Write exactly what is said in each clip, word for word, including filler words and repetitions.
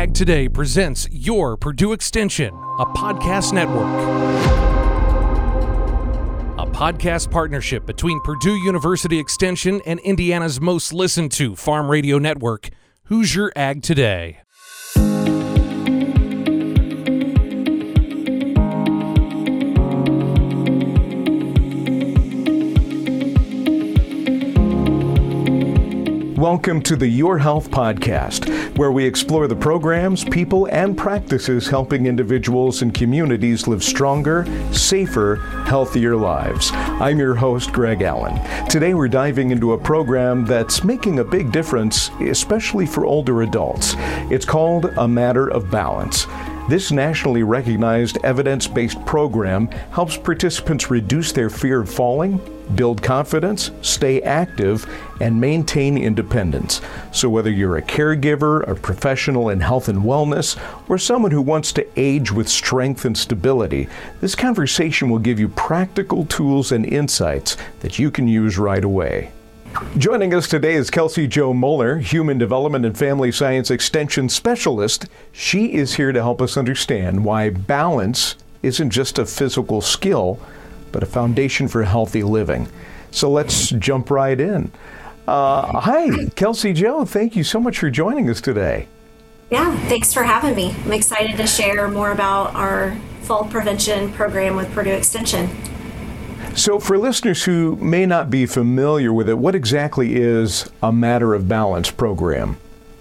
Ag Today presents Your Purdue Extension, a podcast network. A podcast partnership between Purdue University Extension and Indiana's most listened to farm radio network, Hoosier Ag Today. Welcome to the Your Health Podcast, where we explore the programs, people, and practices helping individuals and communities live stronger, safer, healthier lives. I'm your host, Greg Allen. Today we're diving into a program that's making a big difference, especially for older adults. It's called A Matter of Balance. This nationally recognized evidence-based program helps participants reduce their fear of falling, build confidence, stay active, and maintain independence. So whether you're a caregiver, a professional in health and wellness, or someone who wants to age with strength and stability, this conversation will give you practical tools and insights that you can use right away. Joining us today is Kelsey Jo Moeller, Human Development and Family Science Extension Specialist. She is here to help us understand why balance isn't just a physical skill, but a foundation for healthy living. So let's jump right in. Uh, hi, Kelsey Jo. Thank you so much for joining us today. Yeah, thanks for having me. I'm excited to share more about our fall prevention program with Purdue Extension. So for listeners who may not be familiar with it, what exactly is a Matter of Balance program?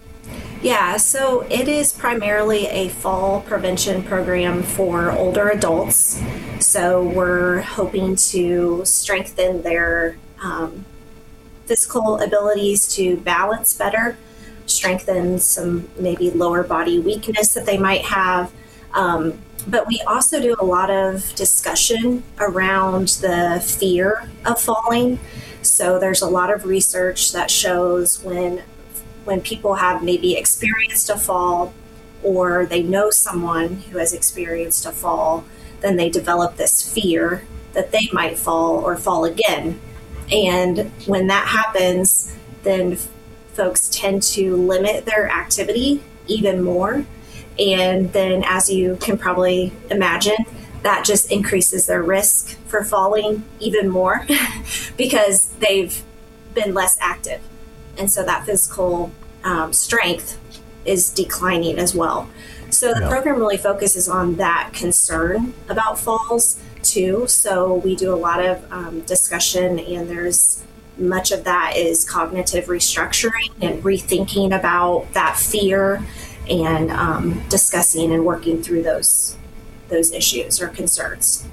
Yeah, so it is primarily a fall prevention program for older adults. So we're hoping to strengthen their um, physical abilities to balance better, strengthen some maybe lower body weakness that they might have. Um, but we also do a lot of discussion around the fear of falling. So there's a lot of research that shows when when people have maybe experienced a fall or they know someone who has experienced a fall, then they develop this fear that they might fall or fall again. And when that happens, then folks tend to limit their activity even more. And then, as you can probably imagine, that just increases their risk for falling even more because they've been less active. And so that physical um, strength is declining as well. So the yeah. program really focuses on that concern about falls too. So we do a lot of um, discussion, and there's much of that is cognitive restructuring and rethinking about that fear and um, discussing and working through those those issues or concerns.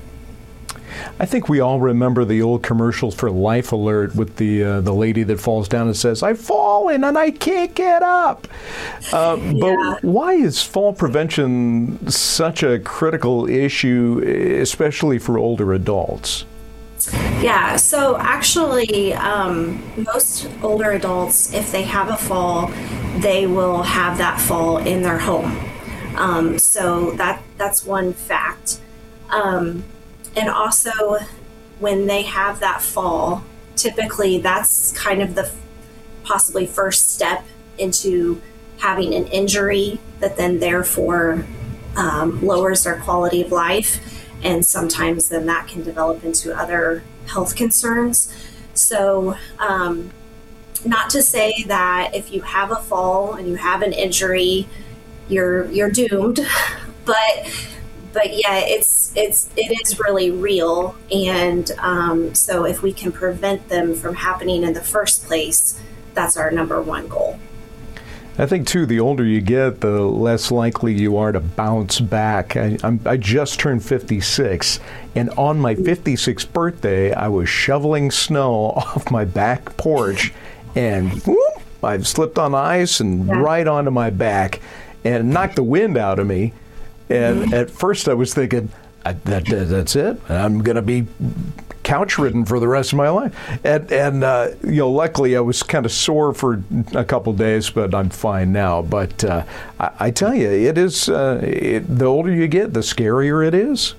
I think we all remember the old commercials for Life Alert with the uh, the lady that falls down and says, "I've fallen and I can't get up." Uh, yeah. But why is fall prevention such a critical issue, especially for older adults? Yeah, so actually, um, most older adults, if they have a fall, they will have that fall in their home. Um, so that that's one fact. Um, and also, when they have that fall, typically that's kind of the possibly first step into having an injury that then therefore um, lowers their quality of life. And sometimes then that can develop into other health concerns. So um, not to say that if you have a fall and you have an injury, you're you're doomed, but but yeah, it's it's it is really real. And um, so if we can prevent them from happening in the first place, that's our number one goal. I think, too, the older you get, the less likely you are to bounce back. I, I'm, I just turned fifty-six, and on my fifty-sixth birthday, I was shoveling snow off my back porch, and whoop, I slipped on ice and yeah. right onto my back, and knocked the wind out of me. And mm-hmm. at first, I was thinking, I, that, that's it. I'm going to be couch-ridden for the rest of my life. And, and uh, you know, luckily I was kind of sore for a couple days, but I'm fine now. But uh, I, I tell you, it is, uh, it, the older you get, the scarier it is.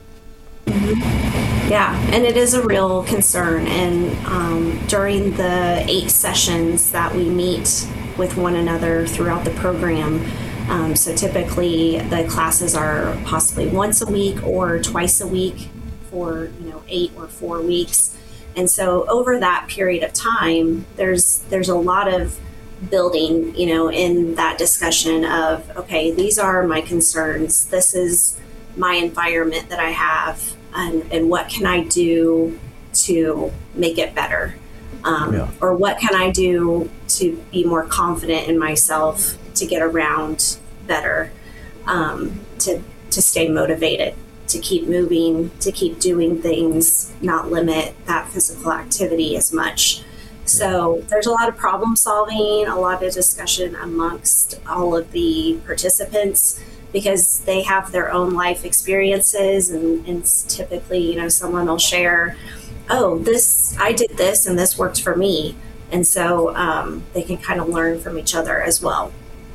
Mm-hmm. Yeah, and it is a real concern. And um, during the eight sessions that we meet with one another throughout the program, Um, so typically the classes are possibly once a week or twice a week for, you know, eight or four weeks. And so over that period of time, there's there's a lot of building, you know, in that discussion of, okay, these are my concerns. This is my environment that I have, and, and what can I do to make it better? Um, yeah. Or what can I do to be more confident in myself, to get around better, um, to, to stay motivated, to keep moving, to keep doing things, not limit that physical activity as much. So there's a lot of problem solving, a lot of discussion amongst all of the participants, because they have their own life experiences, and, and typically, you know, someone will share, oh, this, I did this and this worked for me. And so um, they can kind of learn from each other as well.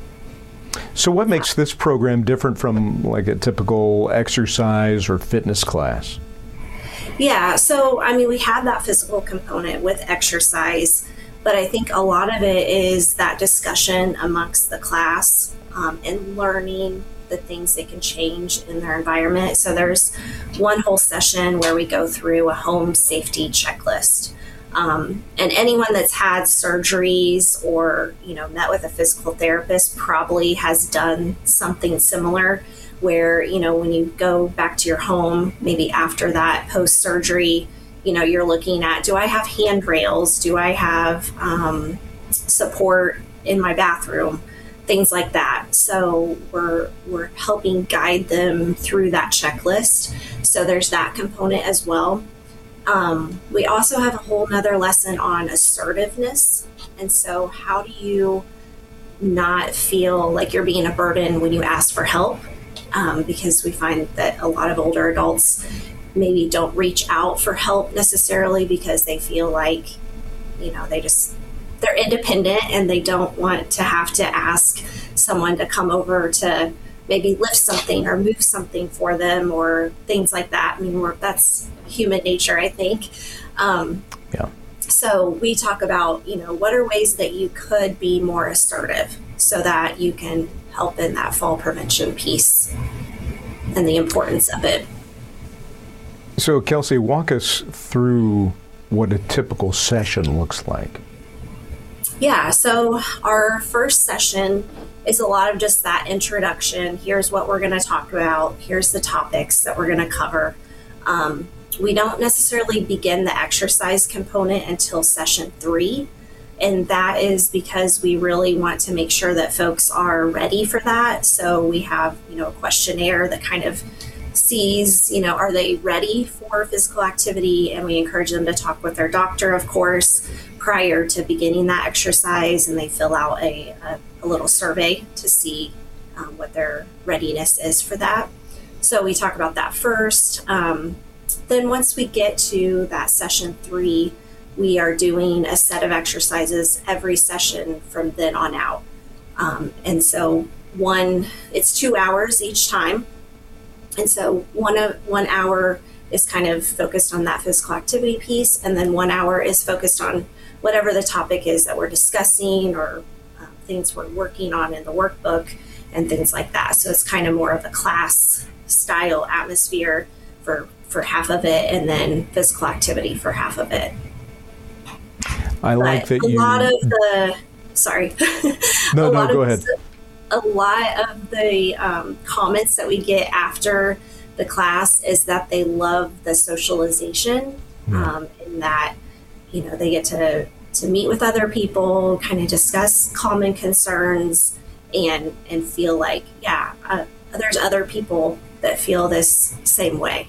So what makes this program different from like a typical exercise or fitness class? Yeah, so I mean, we have that physical component with exercise, but I think a lot of it is that discussion amongst the class um, and learning the things they can change in their environment. So there's one whole session where we go through a home safety checklist. Um, and anyone that's had surgeries or, you know, met with a physical therapist probably has done something similar, where, you know, when you go back to your home, maybe after that post-surgery, you know, you're looking at, do I have handrails? Do I have um, support in my bathroom? Things like that. So we're we're helping guide them through that checklist. So there's that component as well. Um, we also have a whole nother lesson on assertiveness. And so how do you not feel like you're being a burden when you ask for help? Um, because we find that a lot of older adults maybe don't reach out for help necessarily because they feel like, you know, they just, they're independent and they don't want to have to ask someone to come over to maybe lift something or move something for them or things like that. I mean, we're, that's human nature, I think. Um, yeah. So we talk about, you know, what are ways that you could be more assertive so that you can help in that fall prevention piece and the importance of it. So Kelsey, walk us through what a typical session looks like. Yeah, so our first session is a lot of just that introduction. Here's what we're going to talk about. Here's the topics that we're going to cover. Um, we don't necessarily begin the exercise component until session three. And that is because we really want to make sure that folks are ready for that. So we have, you know, a questionnaire that kind of sees, you know, are they ready for physical activity? And we encourage them to talk with their doctor, of course, prior to beginning that exercise. And they fill out a, a, a little survey to see um, what their readiness is for that. So we talk about that first. Um, then once we get to that session three, we are doing a set of exercises every session from then on out. Um, and so one, it's two hours each time. And so one, one hour is kind of focused on that physical activity piece. And then one hour is focused on whatever the topic is that we're discussing or uh, things we're working on in the workbook and things like that. So it's kind of more of a class style atmosphere for, for half of it, and then physical activity for half of it. I like but that a you... lot of the, sorry. No, no, go ahead. The, a lot of the um, comments that we get after the class is that they love the socialization, mm. um, and that, you know, they get to, to meet with other people, kind of discuss common concerns, and, and feel like, yeah, uh, there's other people that feel this same way.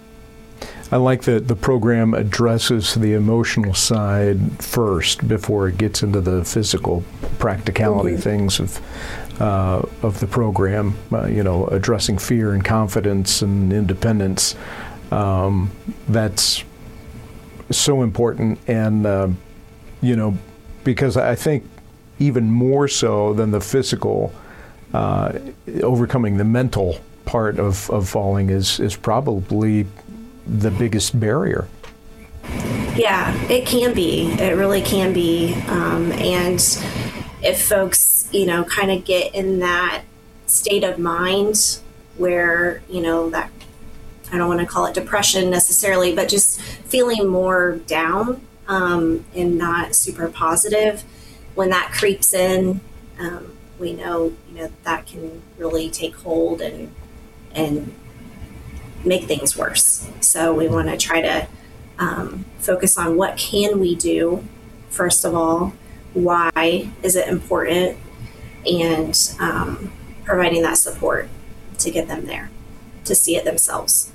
I like that the program addresses the emotional side first before it gets into the physical practicality mm-hmm. things of uh, of the program. Uh, you know, addressing fear and confidence and independence. Um, that's so important, and uh, you know, because I think even more so than the physical, uh, overcoming the mental part of, of falling is is probably the biggest barrier. Yeah, it can be. It really can be. Um, and if folks, you know, kind of get in that state of mind where, you know, that, I don't want to call it depression necessarily, but just feeling more down um, and not super positive. When that creeps in, um, we know, you know, that can really take hold and and make things worse. So we want to try to um, focus on what can we do, first of all, why is it important, and um, providing that support to get them there, to see it themselves.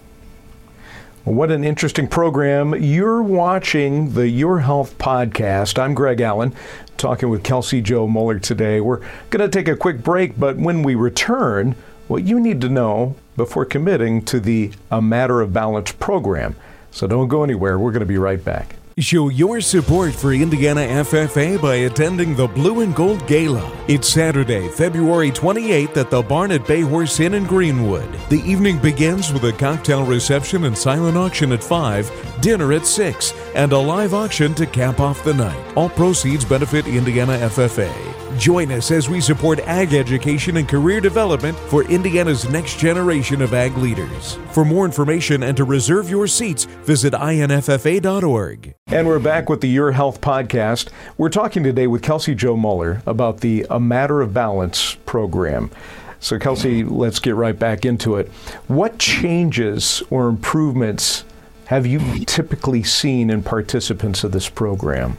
What an interesting program. You're watching the Your Health podcast. I'm Greg Allen, talking with Kelsey Jo Moeller today. We're going to take a quick break, but when we return, what you need to know before committing to the A Matter of Balance program. So don't go anywhere. We're going to be right back. Show your support for Indiana F F A by attending the Blue and Gold Gala. It's Saturday, February twenty-eighth at the Barn at Bayhorse Inn in Greenwood. The evening begins with a cocktail reception and silent auction at five, dinner at six, and a live auction to cap off the night. All proceeds benefit Indiana F F A. Join us as we support ag education and career development for Indiana's next generation of ag leaders. For more information and to reserve your seats, visit I N F F A dot org. And we're back with the Your Health podcast. We're talking today with Kelsey Jo Moeller about the A Matter of Balance program. So Kelsey, let's get right back into it. What changes or improvements have you typically seen in participants of this program?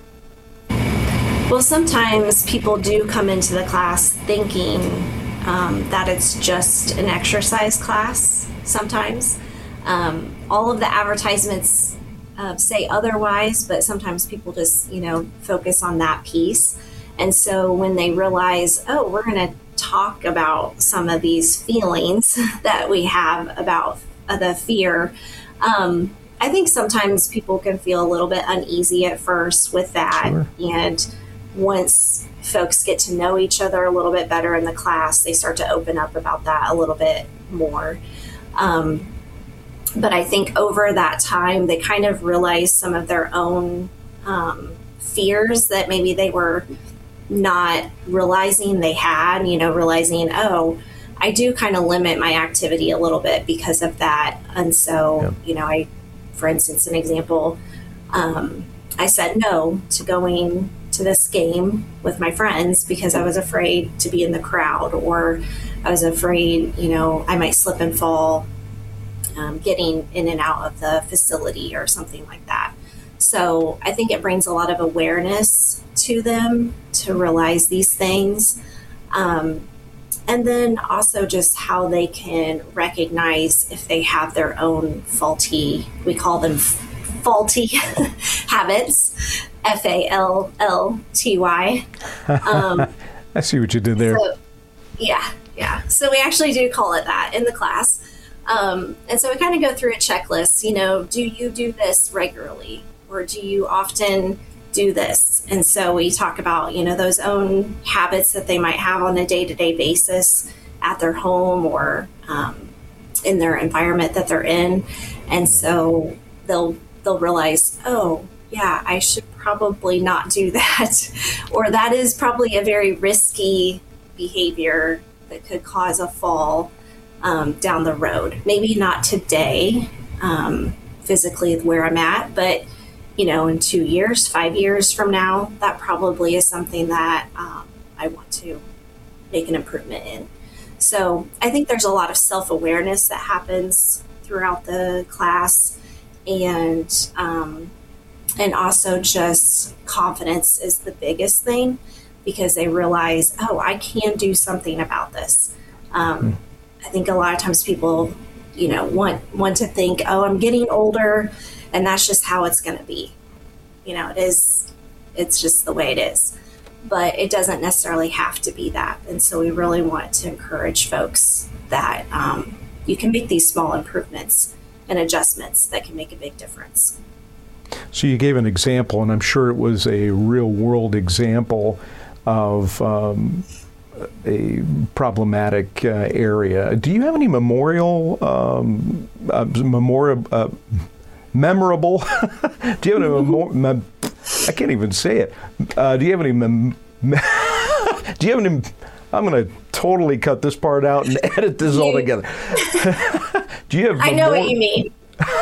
Well, sometimes people do come into the class thinking um, that it's just an exercise class sometimes. Um, all of the advertisements uh, say otherwise, but sometimes people just, you know, focus on that piece. And so when they realize, oh, we're going to talk about some of these feelings that we have about uh, the fear, um, I think sometimes people can feel a little bit uneasy at first with that. Sure. And once folks get to know each other a little bit better in the class, they start to open up about that a little bit more. Um, but I think over that time, they kind of realize some of their own um, fears that maybe they were not realizing they had, you know, realizing, oh, I do kind of limit my activity a little bit because of that. And so, yeah. you know, I, for instance, an example, um, I said no to going to this game with my friends because I was afraid to be in the crowd, or I was afraid, you know, I might slip and fall um, getting in and out of the facility or something like that. So I think it brings a lot of awareness to them to realize these things. Um, and then also just how they can recognize if they have their own faulty, we call them faulty habits, F A L L T Y. Um, I see what you did there. So, yeah, yeah. So we actually do call it that in the class. Um, and so we kind of go through a checklist, you know, do you do this regularly, or do you often do this? And so we talk about, you know, those own habits that they might have on a day-to-day basis at their home or um, in their environment that they're in. And so they'll they'll realize, oh, yeah, I should probably not do that. Or that is probably a very risky behavior that could cause a fall um, down the road. Maybe not today, um, physically where I'm at, but, you know, in two years, five years from now, that probably is something that um, I want to make an improvement in. So I think there's a lot of self-awareness that happens throughout the class. And um, and also just confidence is the biggest thing, because they realize, oh, I can do something about this. Um, mm. I think a lot of times people, you know, want want to think, oh, I'm getting older, and that's just how it's going to be. You know, it is. It's just the way it is. But it doesn't necessarily have to be that. And so we really want to encourage folks that um, you can make these small improvements and adjustments that can make a big difference. So you gave an example, and I'm sure it was a real-world example of um, a problematic uh, area. Do you have any memorial, um, uh, memorial, uh, memorable? Do you have any memor- mem- I can't even say it. Uh, do you have any? Mem- do you have any? I'm going to totally cut this part out and edit this all together. Do you have? I know more, what you mean.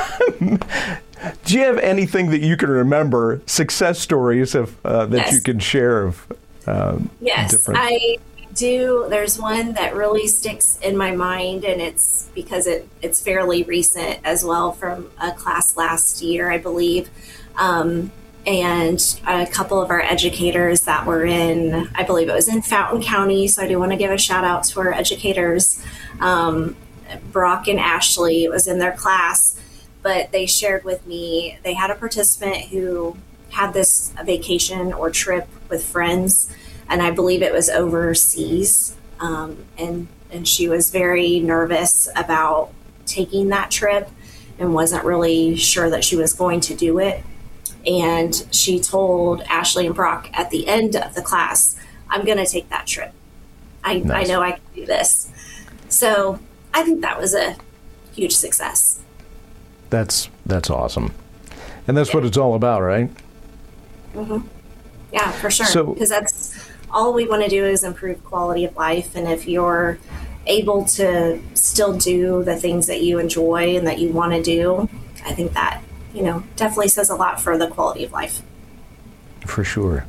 Do you have anything that you can remember, success stories of uh, that yes. you can share of? Uh, yes, different... I do. There's one that really sticks in my mind, and it's because it it's fairly recent as well, from a class last year, I believe. Um, and a couple of our educators that were in, I believe it was in Fountain County, so I do want to give a shout out to our educators, um, Brock and Ashley. It was in their class, but they shared with me, they had a participant who had this vacation or trip with friends, and I believe it was overseas, um, and, and she was very nervous about taking that trip and wasn't really sure that she was going to do it. And she told Ashley and Brock at the end of the class, I'm going to take that trip. I, nice. I know I can do this. So I think that was a huge success. That's that's awesome. And that's yeah. what it's all about, right? Mm-hmm. Yeah, for sure. So, because that's all we want to do is improve quality of life. And if you're able to still do the things that you enjoy and that you want to do, I think that, you know, definitely says a lot for the quality of life. For sure.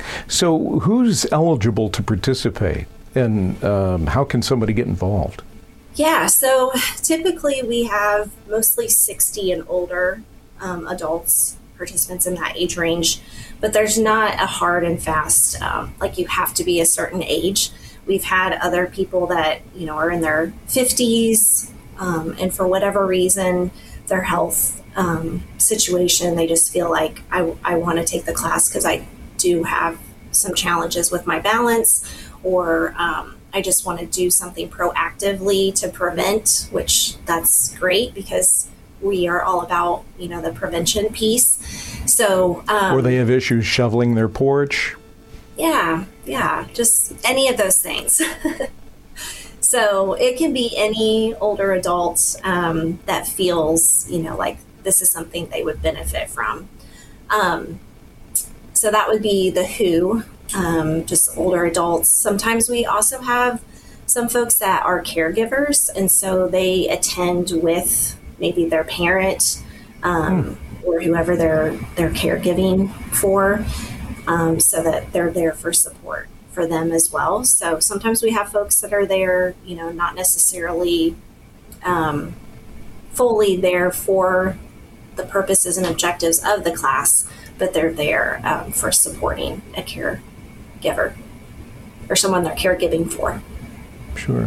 So who's eligible to participate, and um, how can somebody get involved? Yeah, so typically we have mostly sixty and older um, adults, participants in that age range, but there's not a hard and fast, um, like you have to be a certain age. We've had other people that, you know, are in their fifties, um, and for whatever reason, their health um, situation, they just feel like I, I want to take the class because I do have some challenges with my balance, or um, I just want to do something proactively to prevent, which that's great because we are all about, you know, the prevention piece. So, um, or they have issues shoveling their porch. Yeah, yeah, just any of those things. So it can be any older adult um, that feels, you know, like this is something they would benefit from. Um, so that would be the who, um, just older adults. Sometimes we also have some folks that are caregivers, and so they attend with maybe their parent um, mm. or whoever they're they're caregiving for, um, so that they're there for support for them as well. So sometimes we have folks that are there, you know, not necessarily um, fully there for the purposes and objectives of the class, but they're there um, for supporting a caregiver or someone they're caregiving for. Sure.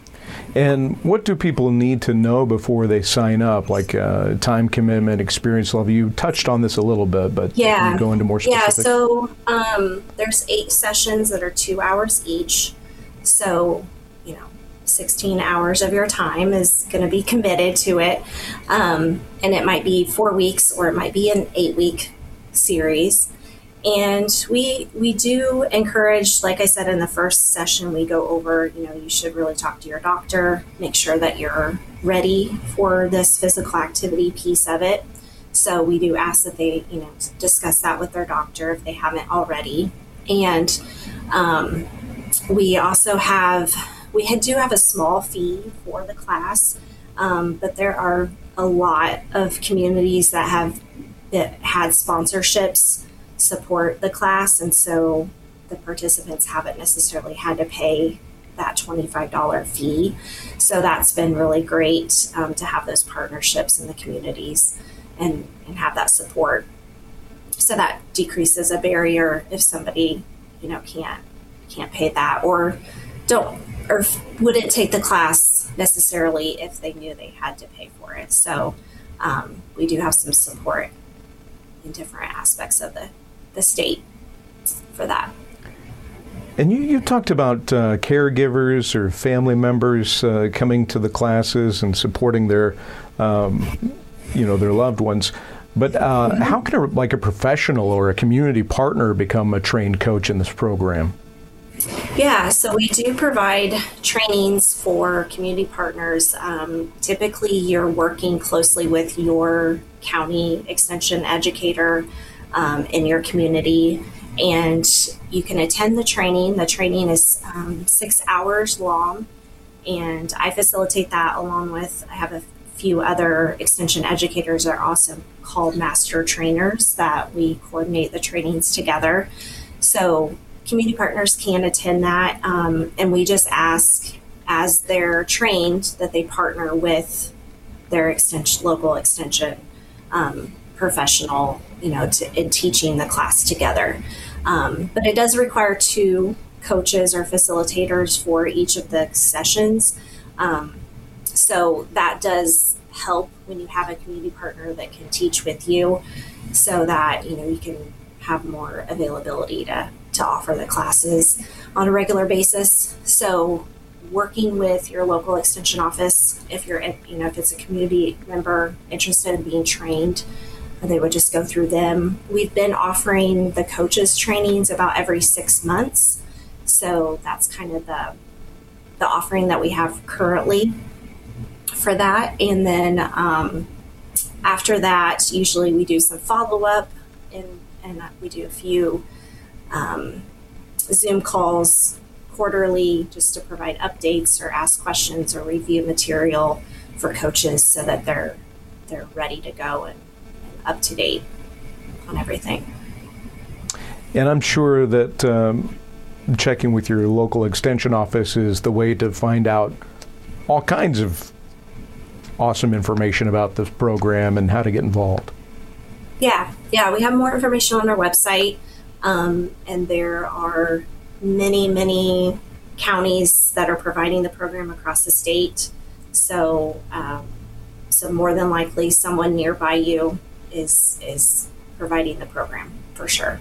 And what do people need to know before they sign up, like uh, time commitment, experience level? You touched on this a little bit, but yeah. can you go into more specifics? Yeah, so um, there's eight sessions that are two hours each. So, you know, sixteen hours of your time is going to be committed to it. Um, and it might be four weeks or it might be an eight-week series. And we we do encourage, like I said in the first session, we go over, you know, you should really talk to your doctor, make sure that you're ready for this physical activity piece of it. So we do ask that they, you know, discuss that with their doctor if they haven't already. And um, we also have, we do have a small fee for the class, um, but there are a lot of communities that have that had sponsorships support the class, and so the participants haven't necessarily had to pay that twenty-five dollars fee. So that's been really great um, to have those partnerships in the communities and, and have that support. So that decreases a barrier if somebody, you know, can't can't pay that or don't or wouldn't take the class necessarily if they knew they had to pay for it. So um, we do have some support in different aspects of the the state for that. And you, you talked about uh, caregivers or family members uh, coming to the classes and supporting their, um, you know, their loved ones. But uh, mm-hmm. how can a, like a professional or a community partner become a trained coach in this program? Yeah, so we do provide trainings for community partners. Um, typically, you're working closely with your county extension educator um, in your community, and you can attend the training. The training is um, six hours long, and I facilitate that along with, I have a few other extension educators that are also called master trainers that we coordinate the trainings together. So community partners can attend that, um, and we just ask as they're trained that they partner with their extension, local extension um, professional, you know, to, in teaching the class together. Um, but it does require two coaches or facilitators for each of the sessions. Um, so that does help when you have a community partner that can teach with you, so that, you know, you can have more availability to, to offer the classes on a regular basis. So working with your local extension office, if you're, you know, if it's a community member interested in being trained, they would just go through them. We've been offering the coaches trainings about every six months. So that's kind of the, the offering that we have currently for that. And then um, after that, usually we do some follow-up, and, and we do a few um, Zoom calls quarterly just to provide updates or ask questions or review material for coaches so that they're they're ready to go and, and up to date on everything. And I'm sure that um, checking with your local extension office is the way to find out all kinds of awesome information about this program and how to get involved. Yeah, yeah, we have more information on our website, um, and there are many, many counties that are providing the program across the state. So, um, so more than likely, someone nearby you is is providing the program for sure.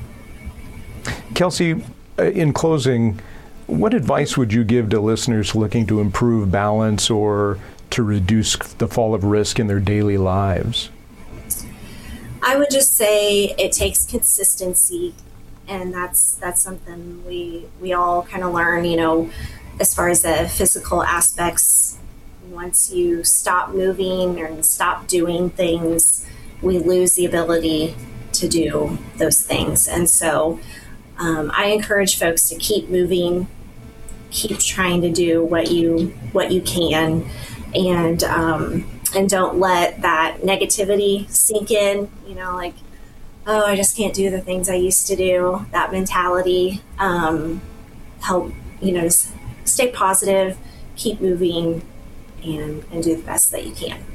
Kelsey, in closing, what advice would you give to listeners looking to improve balance or to reduce the fall of risk in their daily lives? I would just say it takes consistency, and that's that's something we we all kind of learn, you know, as far as the physical aspects. Once you stop moving and stop doing things, we lose the ability to do those things. And so um, I encourage folks to keep moving, keep trying to do what you what you can, and um, and don't let that negativity sink in, you know, like, oh, I just can't do the things I used to do. That mentality, um, help, you know, stay positive, keep moving, and, and do the best that you can.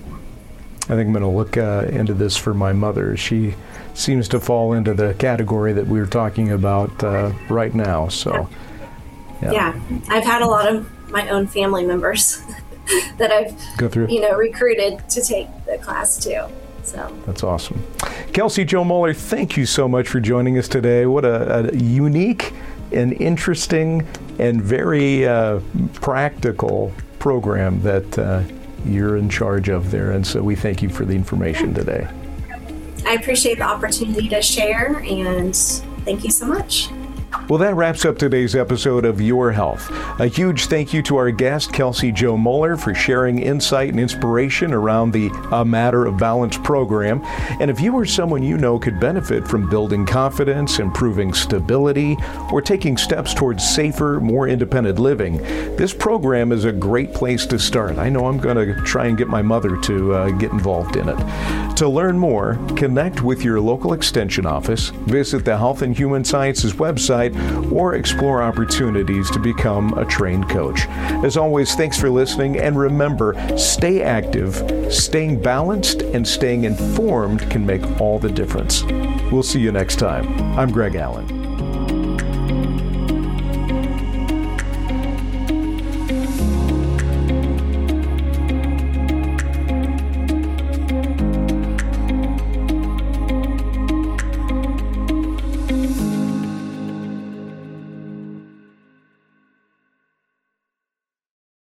I think I'm going to look uh, into this for my mother. She seems to fall into the category that we were talking about uh, right now. So, yeah. yeah, I've had a lot of my own family members that I've go through, you know, recruited to take the class too. So that's awesome. Kelsey Jo Moeller, thank you so much for joining us today. What a, a unique and interesting and very uh, practical program that uh, you're in charge of there. And so we thank you for the information today. I appreciate the opportunity to share, and thank you so much. Well, that wraps up today's episode of Your Health. A huge thank you to our guest, Kelsey Jo Moeller, for sharing insight and inspiration around the A Matter of Balance program. And if you or someone you know could benefit from building confidence, improving stability, or taking steps towards safer, more independent living, this program is a great place to start. I know I'm going to try and get my mother to uh, get involved in it. To learn more, connect with your local extension office, visit the Health and Human Sciences website, or explore opportunities to become a trained coach. As always, thanks for listening, and remember, stay active, staying balanced, and staying informed can make all the difference. We'll see you next time. I'm Greg Allen.